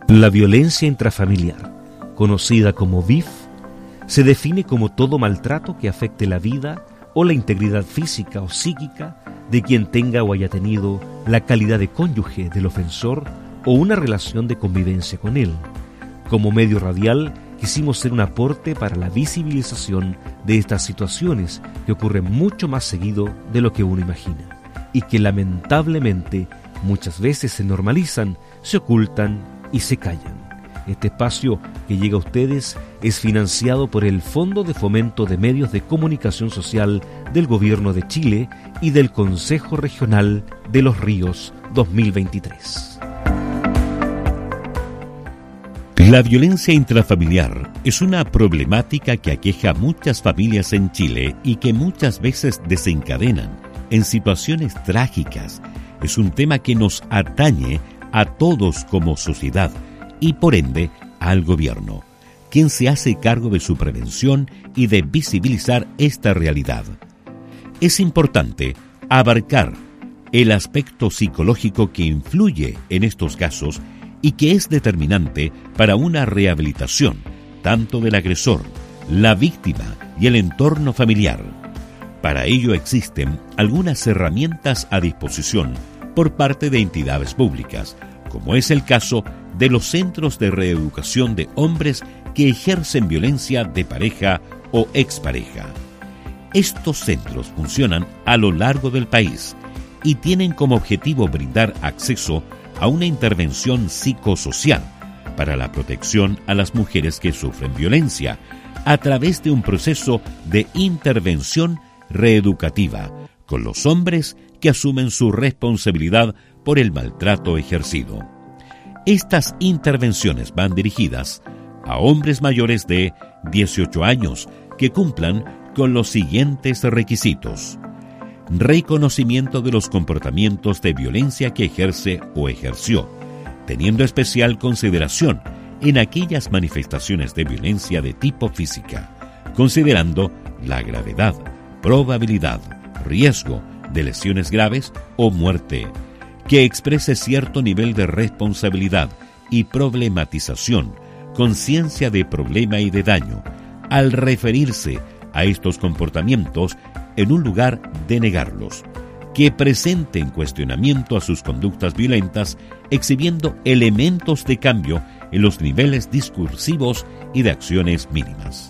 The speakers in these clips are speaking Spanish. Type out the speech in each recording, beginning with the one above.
La violencia intrafamiliar, conocida como VIF, se define como todo maltrato que afecte la vida o la integridad física o psíquica de quien tenga o haya tenido la calidad de cónyuge del ofensor o una relación de convivencia con él. Como medio radial, quisimos ser un aporte para la visibilización de estas situaciones que ocurren mucho más seguido de lo que uno imagina y que lamentablemente muchas veces se normalizan, se ocultan y se callan. Este espacio que llega a ustedes es financiado por el Fondo de Fomento de Medios de Comunicación Social del Gobierno de Chile y del Consejo Regional de los Ríos 2023. La violencia intrafamiliar es una problemática que aqueja a muchas familias en Chile y que muchas veces desencadenan en situaciones trágicas. Es un tema que nos atañe a todos como sociedad y por ende al gobierno, quien se hace cargo de su prevención y de visibilizar esta realidad. Es importante abarcar el aspecto psicológico que influye en estos casos y que es determinante para una rehabilitación tanto del agresor, la víctima y el entorno familiar. Para ello existen algunas herramientas a disposición por parte de entidades públicas, como es el caso de los centros de reeducación de hombres que ejercen violencia de pareja o expareja. Estos centros funcionan a lo largo del país y tienen como objetivo brindar acceso a una intervención psicosocial para la protección a las mujeres que sufren violencia a través de un proceso de intervención reeducativa con los hombres que asumen su responsabilidad por el maltrato ejercido. Estas intervenciones van dirigidas a hombres mayores de 18 años que cumplan con los siguientes requisitos: reconocimiento de los comportamientos de violencia que ejerce o ejerció, teniendo especial consideración en aquellas manifestaciones de violencia de tipo física, considerando la gravedad, probabilidad, riesgo de lesiones graves o muerte, que exprese cierto nivel de responsabilidad y problematización, conciencia de problema y de daño, al referirse a estos comportamientos en un lugar de negarlos, que presenten cuestionamiento a sus conductas violentas, exhibiendo elementos de cambio en los niveles discursivos y de acciones mínimas.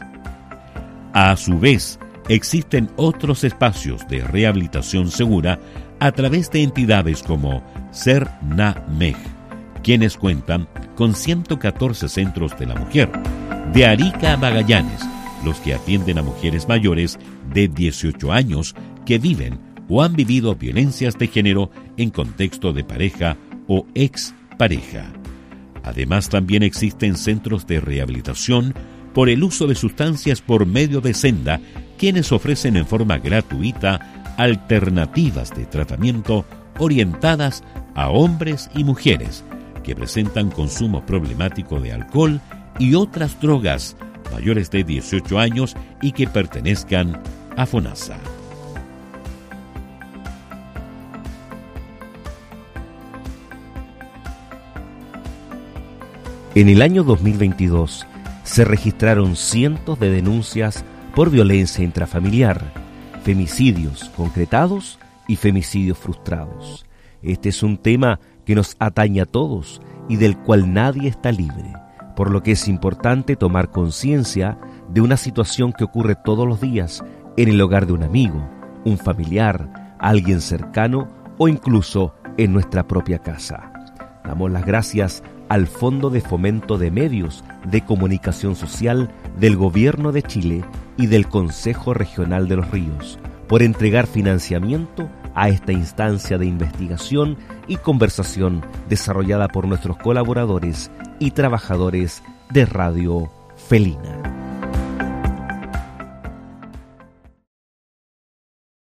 A su vez, existen otros espacios de rehabilitación segura a través de entidades como CERNAMEG, quienes cuentan con 114 centros de la mujer, de Arica a Magallanes, los que atienden a mujeres mayores de 18 años que viven o han vivido violencias de género en contexto de pareja o expareja. Además, también existen centros de rehabilitación por el uso de sustancias por medio de Senda, quienes ofrecen en forma gratuita alternativas de tratamiento orientadas a hombres y mujeres que presentan consumo problemático de alcohol y otras drogas, mayores de 18 años y que pertenezcan a FONASA. En el año 2022 se registraron cientos de denuncias por violencia intrafamiliar, femicidios concretados y femicidios frustrados. Este es un tema que nos atañe a todos y del cual nadie está libre, por lo que es importante tomar conciencia de una situación que ocurre todos los días en el hogar de un amigo, un familiar, alguien cercano o incluso en nuestra propia casa. Damos las gracias al Fondo de Fomento de Medios de Comunicación Social del Gobierno de Chile y del Consejo Regional de los Ríos por entregar financiamiento a esta instancia de investigación y conversación desarrollada por nuestros colaboradores y trabajadores de Radio Felina.